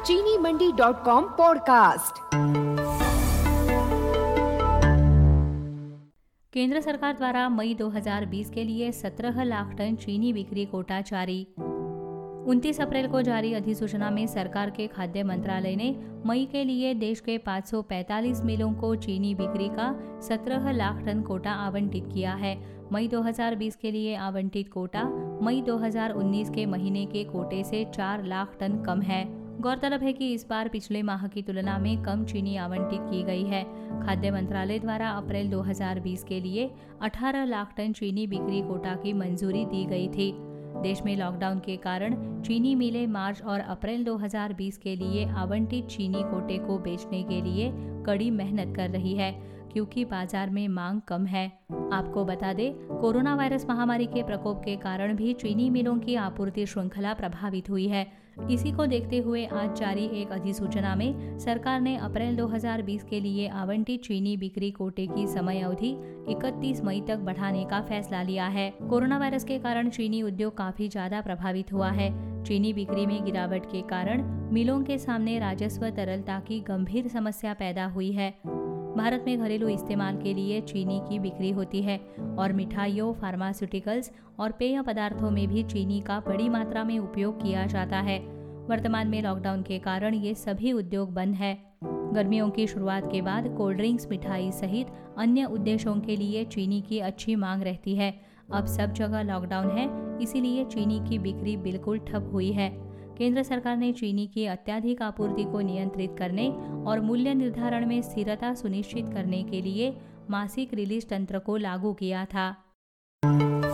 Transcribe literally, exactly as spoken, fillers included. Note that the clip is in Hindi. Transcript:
चीनी मंडी डॉट कॉम पॉडकास्ट। केंद्र सरकार द्वारा मई दो हज़ार बीस के लिए सत्रह लाख टन चीनी बिक्री कोटा जारी। उनतीस अप्रैल को जारी अधिसूचना में सरकार के खाद्य मंत्रालय ने मई के लिए देश के पाँच सौ पैंतालीस मिलों को चीनी बिक्री का सत्रह लाख टन कोटा आवंटित किया है। मई दो हज़ार बीस के लिए आवंटित कोटा मई दो हज़ार उन्नीस के महीने के कोटे से चार लाख टन कम है। गौरतलब है कि इस बार पिछले माह की तुलना में कम चीनी आवंटित की गई है। खाद्य मंत्रालय द्वारा अप्रैल दो हज़ार बीस के लिए अठारह लाख टन चीनी बिक्री कोटा की मंजूरी दी गई थी। देश में लॉकडाउन के कारण चीनी मिलें मार्च और अप्रैल दो हज़ार बीस के लिए आवंटित चीनी कोटे को बेचने के लिए कड़ी मेहनत कर रही है, क्योंकि बाजार में मांग कम है। आपको बता दें, कोरोना वायरस महामारी के प्रकोप के कारण भी चीनी मिलों की आपूर्ति श्रृंखला प्रभावित हुई है। इसी को देखते हुए आज जारी एक अधिसूचना में सरकार ने अप्रैल दो हज़ार बीस के लिए आवंटित चीनी बिक्री कोटे की समय अवधि इकतीस मई तक बढ़ाने का फैसला लिया है। कोरोना वायरस के कारण चीनी उद्योग काफी ज्यादा प्रभावित हुआ है। चीनी बिक्री में गिरावट के कारण मिलों के सामने राजस्व तरलता की गंभीर समस्या पैदा हुई है। भारत में घरेलू इस्तेमाल के लिए चीनी की बिक्री होती है और मिठाइयों, फार्मास्यूटिकल्स और पेय पदार्थों में भी चीनी का बड़ी मात्रा में उपयोग किया जाता है। वर्तमान में लॉकडाउन के कारण ये सभी उद्योग बंद है। गर्मियों की शुरुआत के बाद कोल्ड ड्रिंक्स, मिठाई सहित अन्य उद्देश्यों के लिए चीनी की अच्छी मांग रहती है। अब सब जगह लॉकडाउन है, इसीलिए चीनी की बिक्री बिल्कुल ठप हुई है। केंद्र सरकार ने चीनी की अत्यधिक आपूर्ति को नियंत्रित करने और मूल्य निर्धारण में स्थिरता सुनिश्चित करने के लिए मासिक रिलीज तंत्र को लागू किया था।